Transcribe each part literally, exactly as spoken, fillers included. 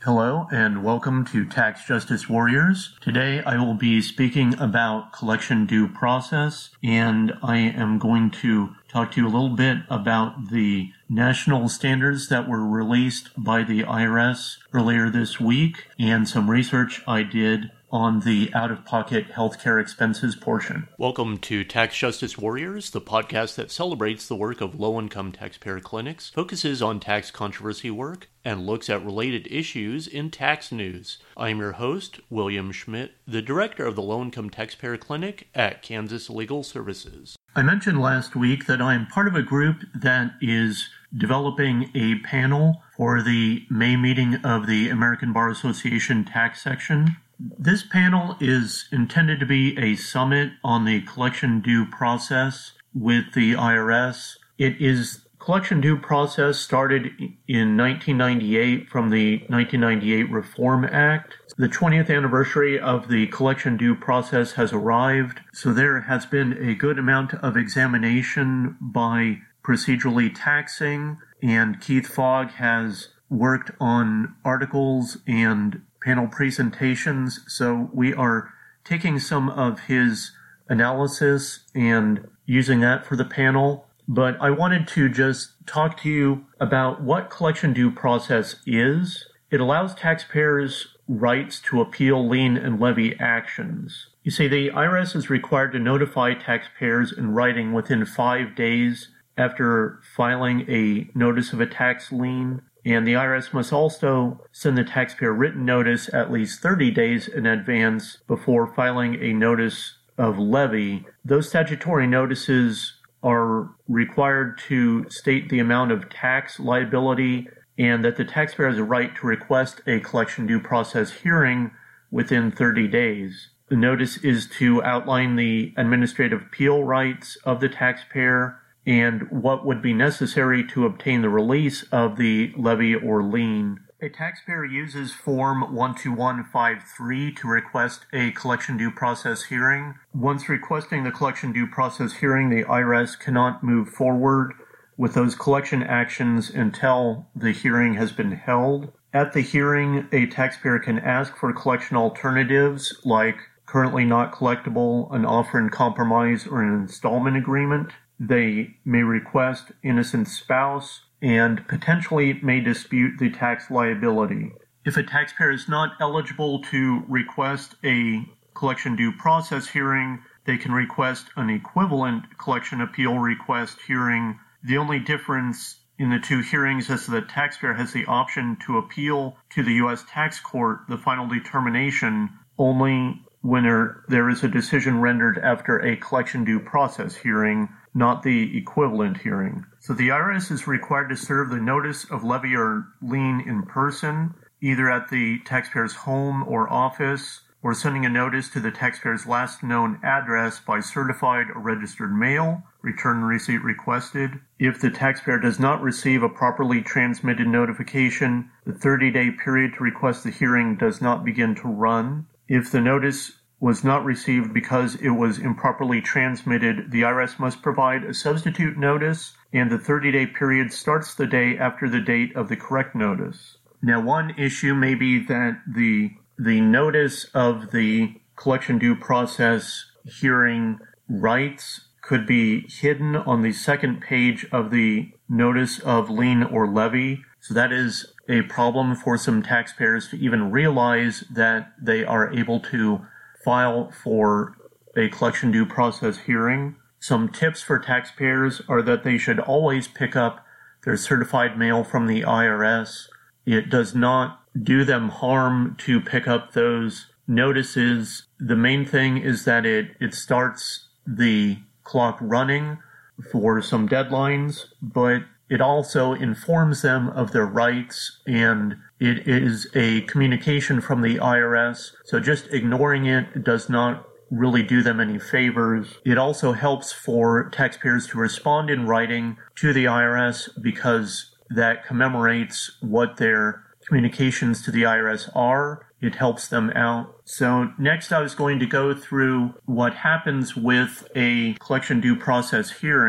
Hello and welcome to Tax Justice Warriors. Today I will be speaking about collection due process, and I am going to talk to you a little bit about the national standards that were released by the I R S earlier this week and some research I did on the out-of-pocket healthcare expenses portion. Welcome to Tax Justice Warriors, the podcast that celebrates the work of low-income taxpayer clinics, focuses on tax controversy work, and looks at related issues in tax news. I am your host, William Schmidt, the director of the Low-Income Taxpayer Clinic at Kansas Legal Services. I mentioned last week that I am part of a group that is developing a panel for the May meeting of the American Bar Association tax section. This panel is intended to be a summit on the collection due process with the I R S. It is collection due process started in nineteen ninety-eight from the nineteen ninety-eight Reform Act. The twentieth anniversary of the collection due process has arrived, so there has been a good amount of examination by procedurally taxing, and Keith Fogg has worked on articles and panel presentations, so we are taking some of his analysis and using that for the panel. But I wanted to just talk to you about what collection due process is. It allows taxpayers rights to appeal lien and levy actions. You see, the I R S is required to notify taxpayers in writing within five days after filing a notice of a tax lien. And the I R S must also send the taxpayer written notice at least thirty days in advance before filing a notice of levy. Those statutory notices are required to state the amount of tax liability and that the taxpayer has a right to request a collection due process hearing within thirty days. The notice is to outline the administrative appeal rights of the taxpayer and what would be necessary to obtain the release of the levy or lien. A taxpayer uses Form one two one five three to request a collection due process hearing. Once requesting the collection due process hearing, the I R S cannot move forward with those collection actions until the hearing has been held. At the hearing, a taxpayer can ask for collection alternatives like currently not collectible, an offer in compromise, or an installment agreement. They may request innocent spouse and potentially may dispute the tax liability. If a taxpayer is not eligible to request a collection due process hearing, they can request an equivalent collection appeal request hearing. The only difference in the two hearings is that the taxpayer has the option to appeal to the U S Tax Court the final determination only when there, there is a decision rendered after a collection due process hearing, not the equivalent hearing. So the I R S is required to serve the notice of levy or lien in person, either at the taxpayer's home or office, or sending a notice to the taxpayer's last known address by certified or registered mail, return receipt requested. If the taxpayer does not receive a properly transmitted notification, the thirty-day period to request the hearing does not begin to run. If the notice was not received because it was improperly transmitted, the I R S must provide a substitute notice, and the thirty-day period starts the day after the date of the correct notice. Now, one issue may be that the the notice of the collection due process hearing rights could be hidden on the second page of the notice of lien or levy. So that is a problem for some taxpayers to even realize that they are able to file for a collection due process hearing. Some tips for taxpayers are that they should always pick up their certified mail from the I R S. It does not do them harm to pick up those notices. The main thing is that it, it starts the clock running for some deadlines, but it also informs them of their rights, and it is a communication from the I R S, so just ignoring it does not really do them any favors. It also helps for taxpayers to respond in writing to the I R S because that commemorates what their communications to the I R S are. It helps them out. So next I was going to go through what happens with a collection due process hearing.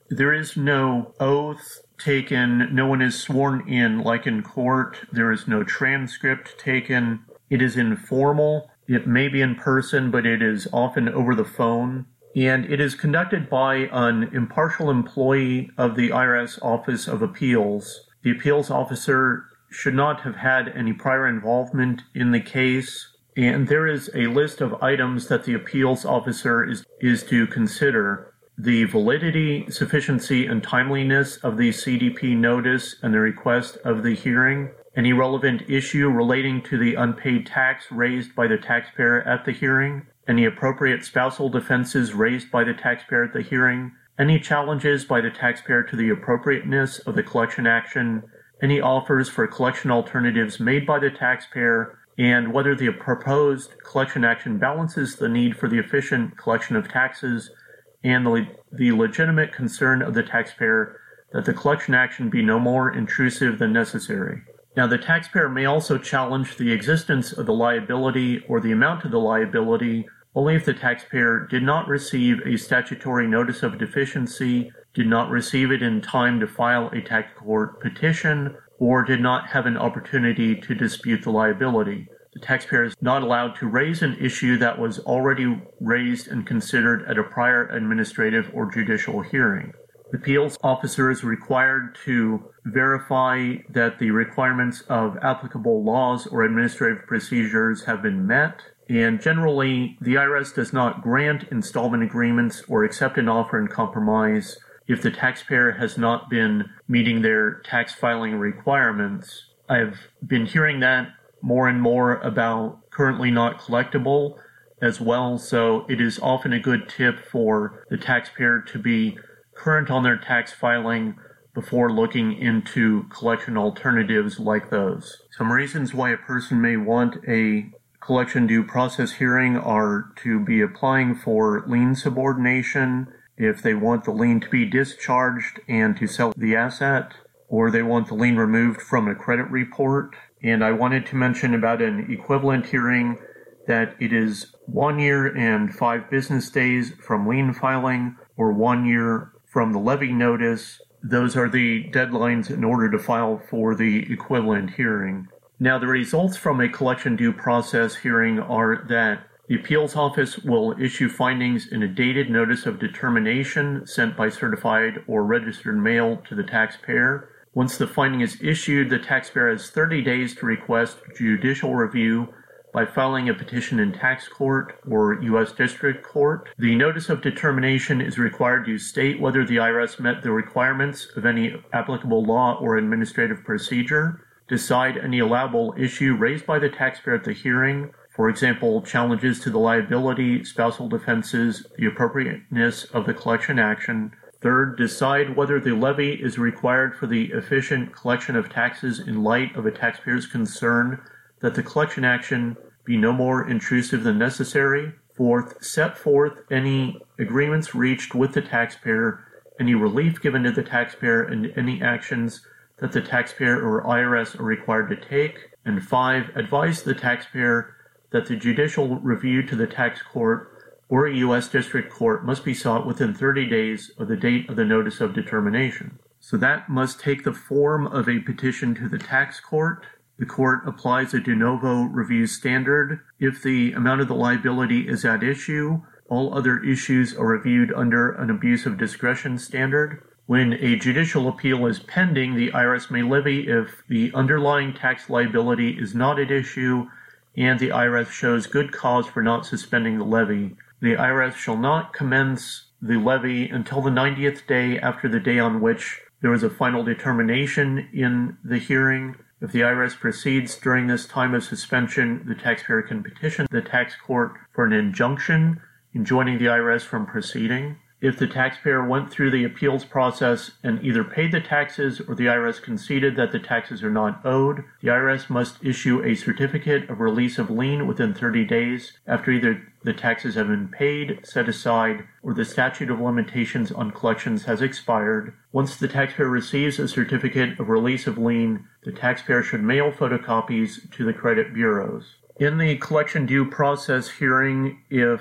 there is no oath taken, no one is sworn in like in court, there is no transcript taken. It is informal. It may be in person, but it is often over the phone. And it is conducted by an impartial employee of the I R S Office of Appeals. The appeals officer should not have had any prior involvement in the case, and there is a list of items that the appeals officer is, is to consider. The validity, sufficiency, and timeliness of the C D P notice and the request of the hearing, any relevant issue relating to the unpaid tax raised by the taxpayer at the hearing, any appropriate spousal defenses raised by the taxpayer at the hearing, any challenges by the taxpayer to the appropriateness of the collection action, any offers for collection alternatives made by the taxpayer, and whether the proposed collection action balances the need for the efficient collection of taxes and the, the legitimate concern of the taxpayer that the collection action be no more intrusive than necessary. Now, the taxpayer may also challenge the existence of the liability or the amount of the liability only if the taxpayer did not receive a statutory notice of deficiency, did not receive it in time to file a tax court petition, or did not have an opportunity to dispute the liability. The taxpayer is not allowed to raise an issue that was already raised and considered at a prior administrative or judicial hearing. The appeals officer is required to verify that the requirements of applicable laws or administrative procedures have been met, and generally, the I R S does not grant installment agreements or accept an offer in compromise if the taxpayer has not been meeting their tax filing requirements. I've been hearing that more and more about currently not collectible as well, so it is often a good tip for the taxpayer to be current on their tax filing before looking into collection alternatives like those. Some reasons why a person may want a collection due process hearing are to be applying for lien subordination, if they want the lien to be discharged and to sell the asset, or they want the lien removed from a credit report. And I wanted to mention about an equivalent hearing that it is one year and five business days from lien filing, or one year from the levy notice. Those are the deadlines in order to file for the equivalent hearing. Now, the results from a collection due process hearing are that the appeals office will issue findings in a dated notice of determination sent by certified or registered mail to the taxpayer. Once the finding is issued, the taxpayer has thirty days to request judicial review by filing a petition in tax court or U S District Court. The notice of determination is required to state whether the I R S met the requirements of any applicable law or administrative procedure, decide any allowable issue raised by the taxpayer at the hearing, for example, challenges to the liability, spousal defenses, the appropriateness of the collection action. Third, decide whether the levy is required for the efficient collection of taxes in light of a taxpayer's concern that the collection action be no more intrusive than necessary. Fourth, set forth any agreements reached with the taxpayer, any relief given to the taxpayer, and any actions that the taxpayer or I R S are required to take. And five, advise the taxpayer that the judicial review to the tax court or a U S District Court must be sought within thirty days of the date of the notice of determination. So that must take the form of a petition to the tax court. The court applies a de novo review standard. If the amount of the liability is at issue, all other issues are reviewed under an abuse of discretion standard. When a judicial appeal is pending, the I R S may levy if the underlying tax liability is not at issue and the I R S shows good cause for not suspending the levy. The I R S shall not commence the levy until the ninetieth day after the day on which there was a final determination in the hearing. If the I R S proceeds during this time of suspension, the taxpayer can petition the tax court for an injunction enjoining the I R S from proceeding. If the taxpayer went through the appeals process and either paid the taxes or the I R S conceded that the taxes are not owed, the I R S must issue a certificate of release of lien within thirty days after either the taxes have been paid, set aside, or the statute of limitations on collections has expired. Once the taxpayer receives a certificate of release of lien, the taxpayer should mail photocopies to the credit bureaus. In the collection due process hearing, if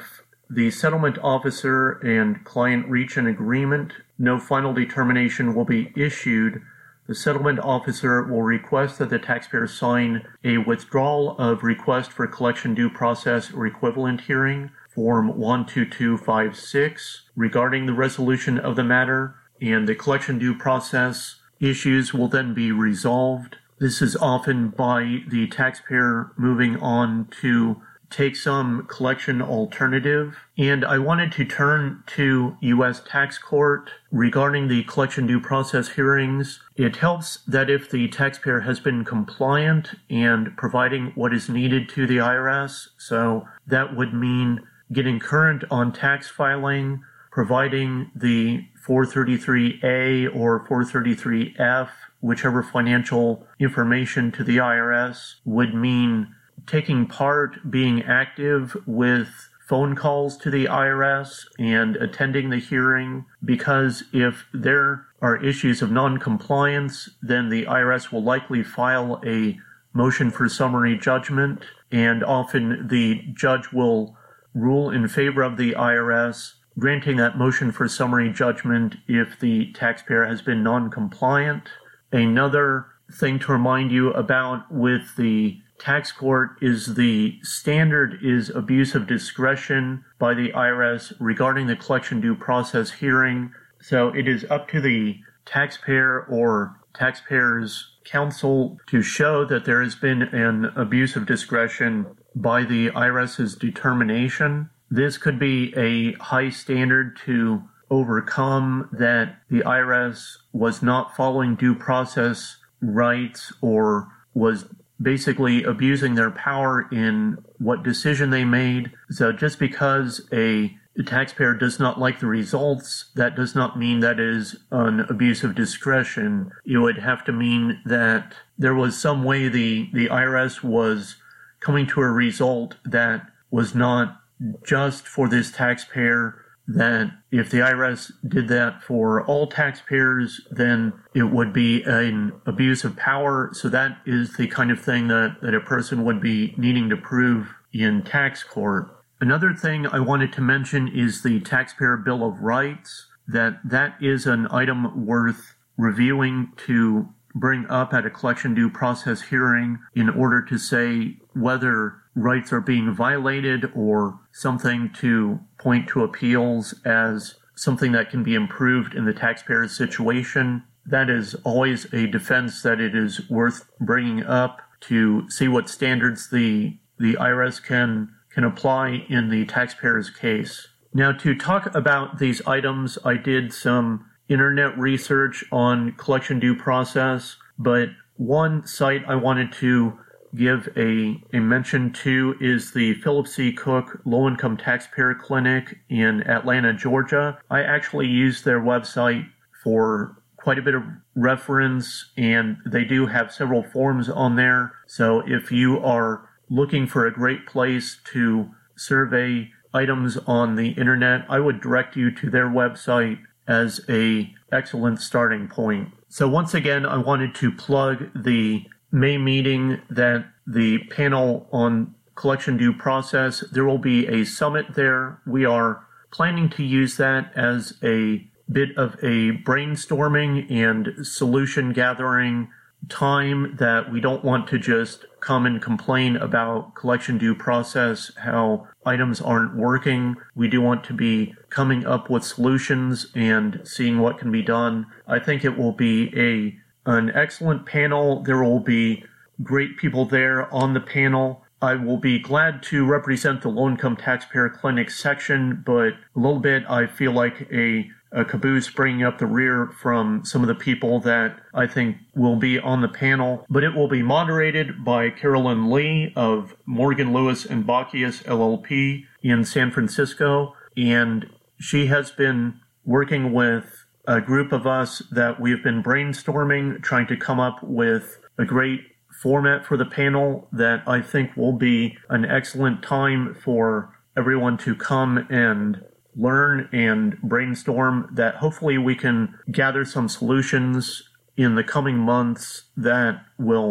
the settlement officer and client reach an agreement, no final determination will be issued. The settlement officer will request that the taxpayer sign a withdrawal of request for collection due process or equivalent hearing, Form one two two five six, regarding the resolution of the matter, and the collection due process issues will then be resolved. This is often by the taxpayer moving on to take some collection alternative. And I wanted to turn to U S Tax Court regarding the collection due process hearings. It helps that if the taxpayer has been compliant and providing what is needed to the I R S, so that would mean getting current on tax filing, providing the four thirty-three A or four thirty-three F, whichever financial information to the I R S, would mean taking part, being active with phone calls to the I R S and attending the hearing, because if there are issues of non-compliance, then the I R S will likely file a motion for summary judgment, and often the judge will rule in favor of the I R S, granting that motion for summary judgment if the taxpayer has been non-compliant. Another thing to remind you about with the tax court is the standard is abuse of discretion by the I R S regarding the collection due process hearing. So it is up to the taxpayer or taxpayer's counsel to show that there has been an abuse of discretion by the IRS's determination. This could be a high standard to overcome that the I R S was not following due process rights or was basically abusing their power in what decision they made. So just because a taxpayer does not like the results, that does not mean that is an abuse of discretion. It would have to mean that there was some way the, the I R S was coming to a result that was not just for this taxpayer, that if the I R S did that for all taxpayers, then it would be an abuse of power. So that is the kind of thing that, that a person would be needing to prove in tax court. Another thing I wanted to mention is the Taxpayer Bill of Rights, that that is an item worth reviewing to bring up at a collection due process hearing in order to say whether rights are being violated or something to point to appeals as something that can be improved in the taxpayer's situation. That is always a defense that it is worth bringing up to see what standards the, the I R S can, can apply in the taxpayer's case. Now, to talk about these items, I did some internet research on collection due process, but one site I wanted to give a, a mention to is the Philip C. Cook Low Income Taxpayer Clinic in Atlanta, Georgia. I actually used their website for quite a bit of reference, and they do have several forms on there. So if you are looking for a great place to survey items on the internet, I would direct you to their website as a excellent starting point. So once again, I wanted to plug the May meeting that the panel on collection due process, there will be a summit there. We are planning to use that as a bit of a brainstorming and solution gathering time, that we don't want to just come and complain about collection due process, how items aren't working. We do want to be coming up with solutions and seeing what can be done. I think it will be a an excellent panel. There will be great people there on the panel. I will be glad to represent the Low Income Taxpayer Clinic section, but a little bit I feel like a, a caboose bringing up the rear from some of the people that I think will be on the panel. But it will be moderated by Carolyn Lee of Morgan, Lewis and Bockius L L P in San Francisco, and she has been working with a group of us that we've been brainstorming, trying to come up with a great format for the panel that I think will be an excellent time for everyone to come and learn and brainstorm, that hopefully we can gather some solutions in the coming months that will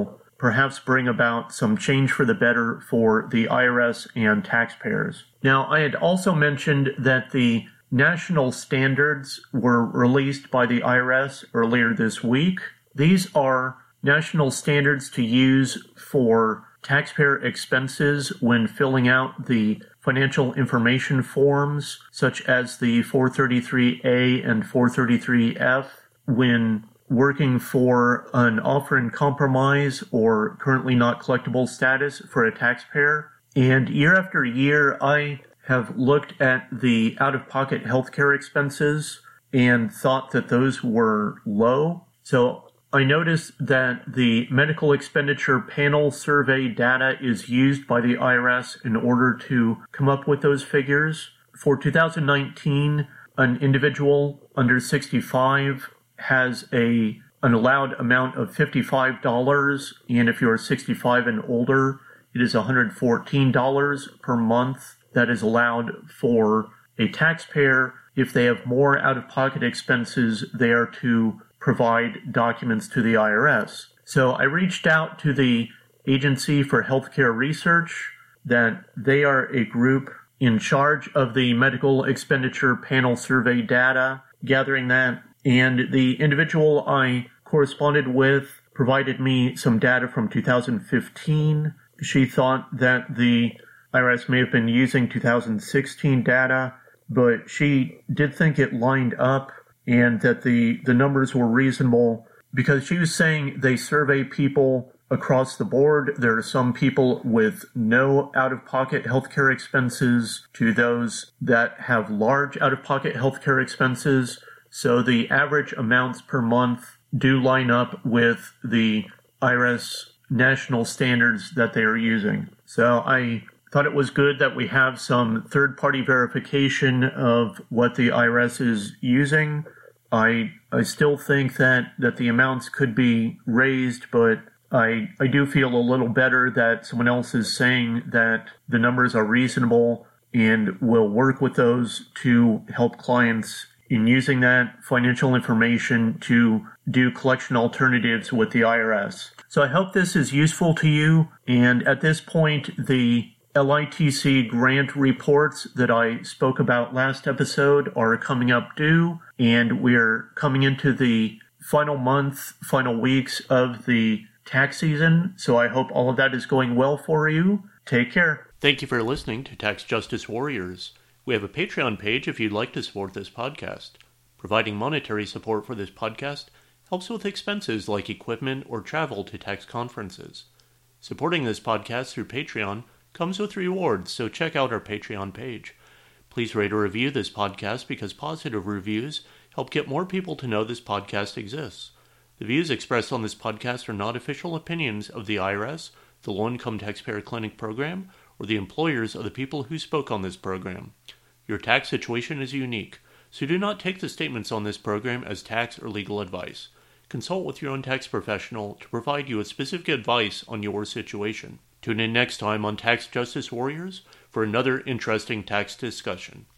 perhaps bring about some change for the better for the I R S and taxpayers. Now, I had also mentioned that the national standards were released by the I R S earlier this week. These are national standards to use for taxpayer expenses when filling out the financial information forms, such as the four thirty-three A and four thirty-three F, when working for an offer in compromise or currently not collectible status for a taxpayer. And year after year, I have looked at the out-of-pocket healthcare expenses and thought that those were low. So I noticed that the medical expenditure panel survey data is used by the I R S in order to come up with those figures. For two thousand nineteen, an individual under sixty-five has a an allowed amount of fifty-five dollars, and if you're sixty-five and older, it is one hundred fourteen dollars per month that is allowed for a taxpayer. If they have more out-of-pocket expenses, they are to provide documents to the I R S. So I reached out to the Agency for Healthcare Research, that they are a group in charge of the medical expenditure panel survey data, gathering that, and the individual I corresponded with provided me some data from two thousand fifteen. She thought that the I R S may have been using two thousand sixteen data, but she did think it lined up and that the, the numbers were reasonable because she was saying they survey people across the board. There are some people with no out-of-pocket healthcare expenses to those that have large out-of-pocket healthcare expenses. So the average amounts per month do line up with the I R S national standards that they are using. So I thought it was good that we have some third-party verification of what the I R S is using. I I still think that, that the amounts could be raised, but I I do feel a little better that someone else is saying that the numbers are reasonable and will work with those to help clients in using that financial information to do collection alternatives with the I R S. So I hope this is useful to you, and at this point, the L I T C grant reports that I spoke about last episode are coming up due, and we're coming into the final month, final weeks of the tax season. So I hope all of that is going well for you. Take care. Thank you for listening to Tax Justice Warriors. We have a Patreon page if you'd like to support this podcast. Providing monetary support for this podcast helps with expenses like equipment or travel to tax conferences. Supporting this podcast through Patreon comes with rewards, so check out our Patreon page. Please rate or review this podcast because positive reviews help get more people to know this podcast exists. The views expressed on this podcast are not official opinions of the I R S, the Low Income Taxpayer Clinic program, or the employers of the people who spoke on this program. Your tax situation is unique, so do not take the statements on this program as tax or legal advice. Consult with your own tax professional to provide you with specific advice on your situation. Tune in next time on Tax Justice Warriors for another interesting tax discussion.